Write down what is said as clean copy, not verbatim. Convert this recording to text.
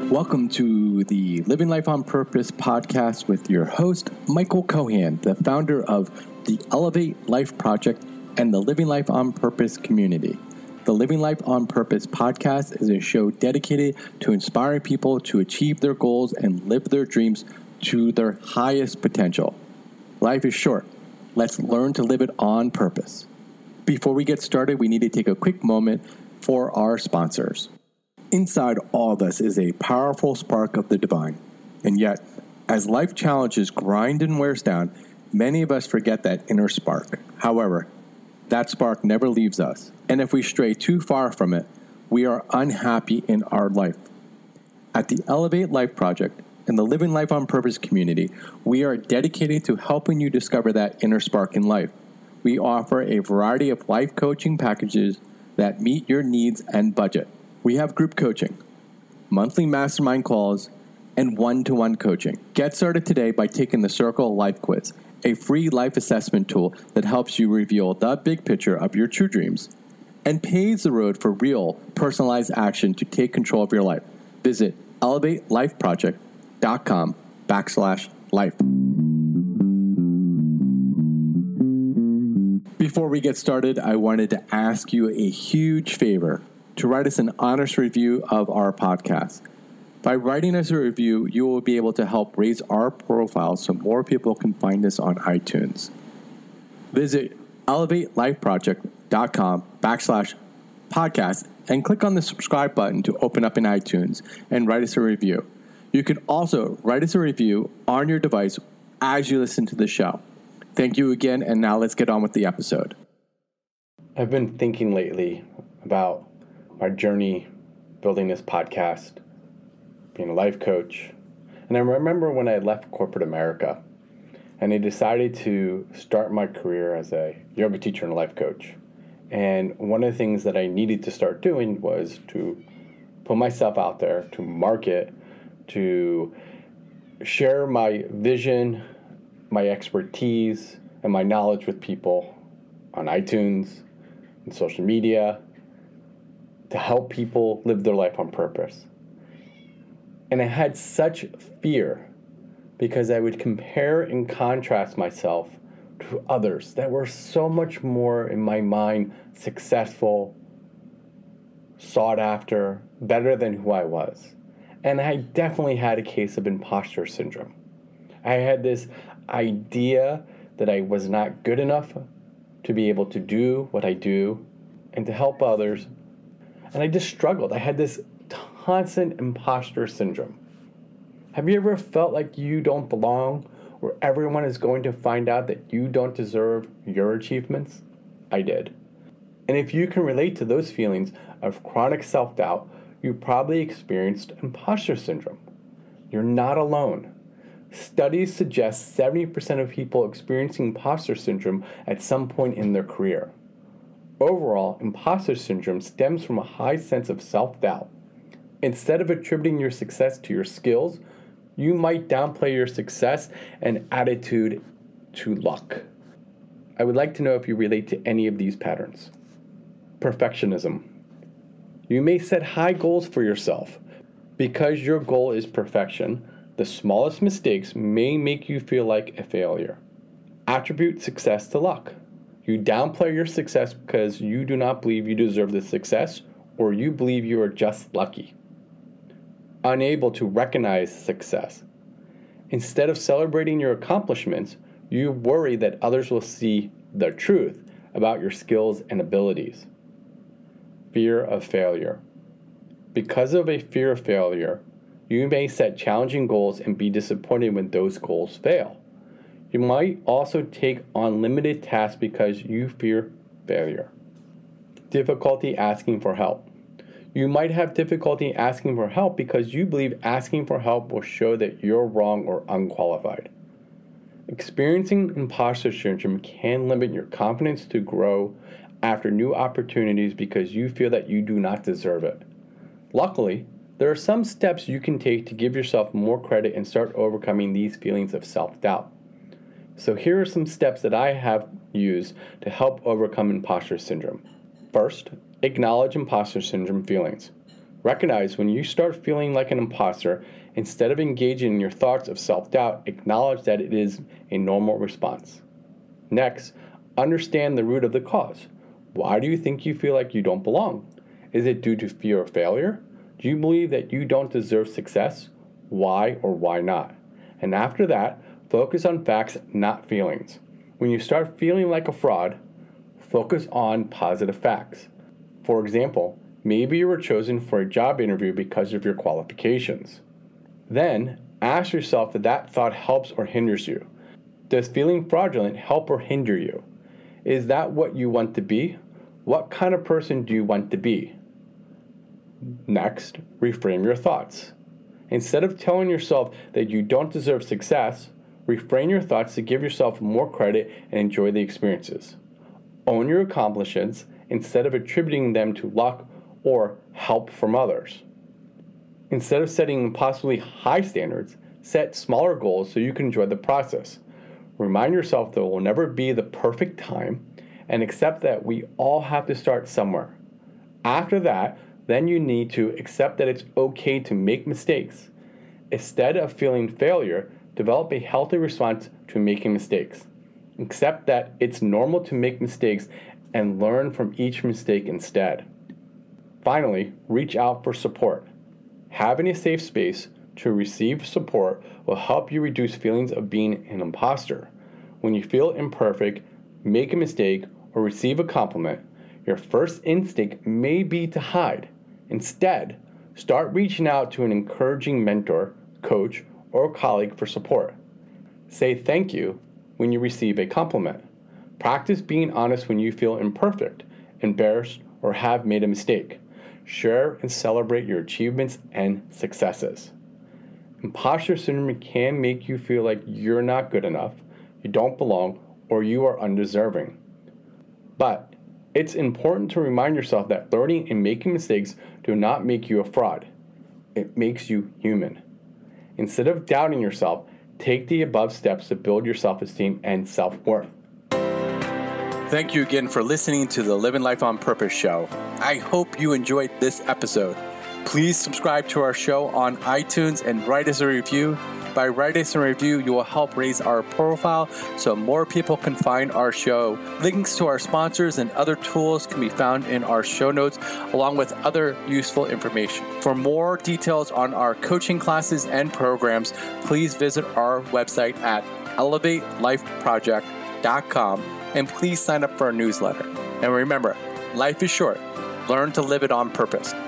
Welcome to the Living Life on Purpose podcast with your host, Michael Cohan, the founder of the Elevate Life Project and the Living Life on Purpose community. The Living Life on Purpose podcast is a show dedicated to inspiring people to achieve their goals and live their dreams to their highest potential. Life is short. Let's learn to live it on purpose. Before we get started, we need to take a quick moment for our sponsors. Inside all of us is a powerful spark of the divine. And yet, as life challenges grind and wears down, many of us forget that inner spark. However, that spark never leaves us. And if we stray too far from it, we are unhappy in our life. At the Elevate Life Project and the Living Life on Purpose community, we are dedicated to helping you discover that inner spark in life. We offer a variety of life coaching packages that meet your needs and budget. We have group coaching, monthly mastermind calls, and one-to-one coaching. Get started today by taking the Circle Life Quiz, a free life assessment tool that helps you reveal the big picture of your true dreams and paves the road for real, personalized action to take control of your life. Visit elevatelifeproject.com/life. Before we get started, I wanted to ask you a huge favor to write us an honest review of our podcast. By writing us a review, you will be able to help raise our profile so more people can find us on iTunes. Visit elevatelifeproject.com/podcast and click on the subscribe button to open up in iTunes and write us a review. You can also write us a review on your device as you listen to the show. Thank you again, and now let's get on with the episode. I've been thinking lately about my journey building this podcast, being a life coach. And I remember when I left corporate America and I decided to start my career as a yoga teacher and a life coach. And one of the things that I needed to start doing was to put myself out there, to market, to share my vision, my expertise, and my knowledge with people on iTunes and social media, to help people live their life on purpose. And I had such fear because I would compare and contrast myself to others that were so much more, in my mind, successful, sought after, better than who I was. And I definitely had a case of imposter syndrome. I had this idea that I was not good enough to be able to do what I do and to help others. And I just struggled. I had this constant imposter syndrome. Have you ever felt like you don't belong, or everyone is going to find out that you don't deserve your achievements? I did. And if you can relate to those feelings of chronic self-doubt, you probably experienced imposter syndrome. You're not alone. Studies suggest 70% of people experiencing imposter syndrome at some point in their career. Overall, imposter syndrome stems from a high sense of self-doubt. Instead of attributing your success to your skills, you might downplay your success and attitude to luck. I would like to know if you relate to any of these patterns. Perfectionism. You may set high goals for yourself. Because your goal is perfection, the smallest mistakes may make you feel like a failure. Attribute success to luck. You downplay your success because you do not believe you deserve the success, or you believe you are just lucky. Unable to recognize success. Instead of celebrating your accomplishments, you worry that others will see the truth about your skills and abilities. Fear of failure. Because of a fear of failure, you may set challenging goals and be disappointed when those goals fail. You might also take on limited tasks because you fear failure. Difficulty asking for help. You might have difficulty asking for help because you believe asking for help will show that you're wrong or unqualified. Experiencing imposter syndrome can limit your confidence to grow after new opportunities because you feel that you do not deserve it. Luckily, there are some steps you can take to give yourself more credit and start overcoming these feelings of self-doubt. So here are some steps that I have used to help overcome imposter syndrome. First, acknowledge imposter syndrome feelings. Recognize when you start feeling like an imposter, instead of engaging in your thoughts of self-doubt, acknowledge that it is a normal response. Next, understand the root of the cause. Why do you think you feel like you don't belong? Is it due to fear of failure? Do you believe that you don't deserve success? Why or why not? And after that, focus on facts, not feelings. When you start feeling like a fraud, focus on positive facts. For example, maybe you were chosen for a job interview because of your qualifications. Then, ask yourself if that thought helps or hinders you. Does feeling fraudulent help or hinder you? Is that what you want to be? What kind of person do you want to be? Next, reframe your thoughts. Instead of telling yourself that you don't deserve success, reframe your thoughts to give yourself more credit and enjoy the experiences. Own your accomplishments instead of attributing them to luck or help from others. Instead of setting impossibly high standards, set smaller goals so you can enjoy the process. Remind yourself there will never be the perfect time, and accept that we all have to start somewhere. After that, then you need to accept that it's okay to make mistakes. Instead of feeling failure, develop a healthy response to making mistakes. Accept that it's normal to make mistakes and learn from each mistake instead. Finally, reach out for support. Having a safe space to receive support will help you reduce feelings of being an imposter. When you feel imperfect, make a mistake, or receive a compliment, your first instinct may be to hide. Instead, start reaching out to an encouraging mentor, coach, or colleague for support. Say thank you when you receive a compliment. Practice being honest when you feel imperfect, embarrassed, or have made a mistake. Share and celebrate your achievements and successes. Imposter syndrome can make you feel like you're not good enough, you don't belong, or you are undeserving. But it's important to remind yourself that learning and making mistakes do not make you a fraud. It makes you human. Instead of doubting yourself, take the above steps to build your self-esteem and self-worth. Thank you again for listening to the Living Life on Purpose show. I hope you enjoyed this episode. Please subscribe to our show on iTunes and write us a review. By writing us a review, you will help raise our profile so more people can find our show. Links to our sponsors and other tools can be found in our show notes, along with other useful information. For more details on our coaching classes and programs, please visit our website at elevatelifeproject.com, and please sign up for our newsletter. And remember, life is short. Learn to live it on purpose.